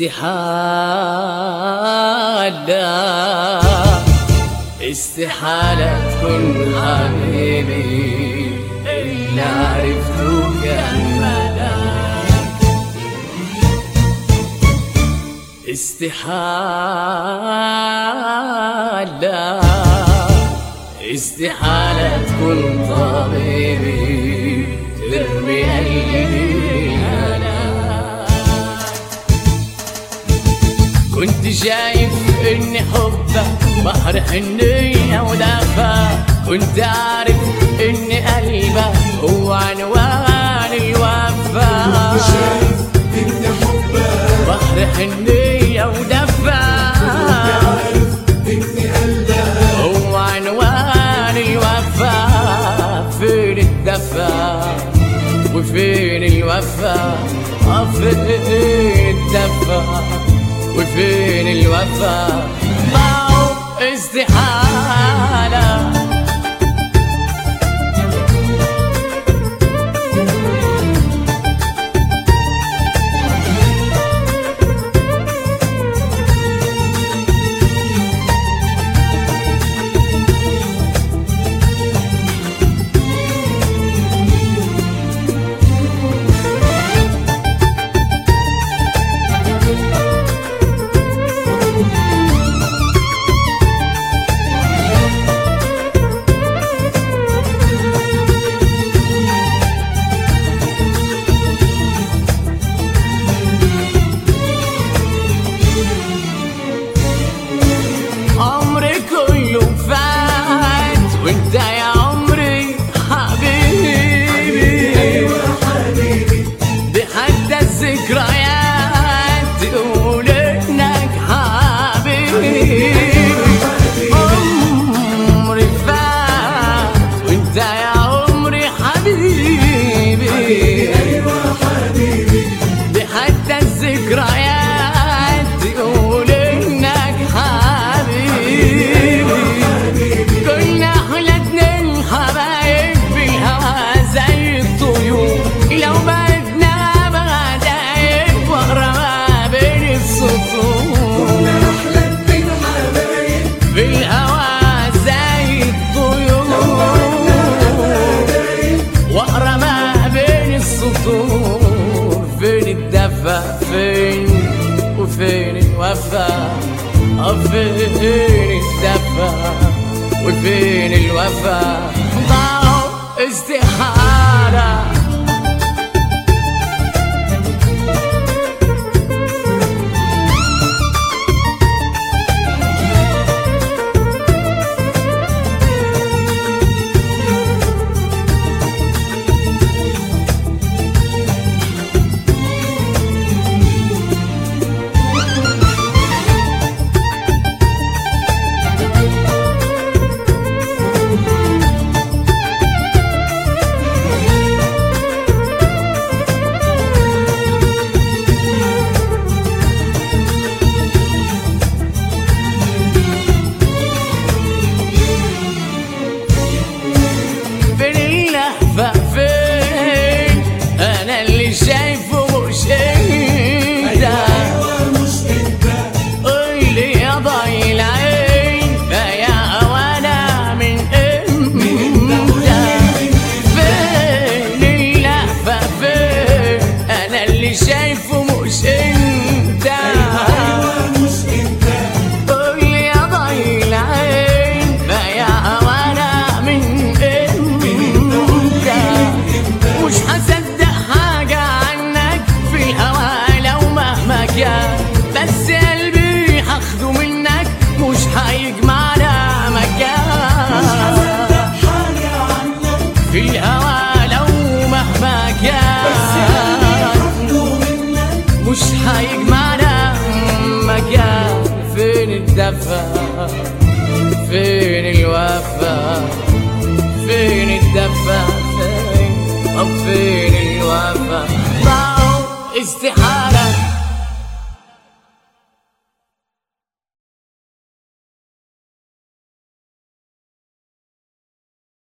استحالة تكون حبيبي اللي عرفته كان ملاك. استحالة تكون طبيبي ترمي قلبي هلاك. كنت شايف ان حبك بحر حنية ودفا، كنت عارف ان قلبك هو عنوان الوفا. كنت شايف ان حبك بحر حنية ودفا، كنت عارف ان قلبك هو عنوان الوفا. فين الدفا وفين الوفا؟ فين الدفا وفين الوفا؟ استحالة. وانت يا عمري حبيبي، ايوه حبيبي، بحتى الذكريات تقول انك حبيبي. عمري فات وانت يا عمري حبيبي، ايوه حبيبي، بحتى الذكريات تقول انك حبيبي. كنا حبايب بالهوى زي الطيور، لو بعدنا بعدايب واقرا ما بين السطور. كنا احلى اتنين حبايب بالهوى زي الطيور، واقرا ما بين السطور. فين الدفا فين وفين الوفا؟ فين الدفا وفين الوفا؟ ضاعوا استحالة. فين انا اللي شايفه مش انت؟ ايوه مش انت. قولي يا ضايع العين بايع وانا من امتى؟ فين اللهفة فين انا اللي شايفه مش انت؟ ايوه مش انت. قولي يا ضايع العين بايع وانا من مش هصدق حاجة عنك في الهوى لو مهما كان، بس قلبي هاخده منك مش هيجمعنا مكان. مش هصدق حاجة عنك في الهوى لو مهما كان، بس قلبي هاخده منك مش هيجمعنا مكان. فين الدفا فين الوفا؟ فين الدفا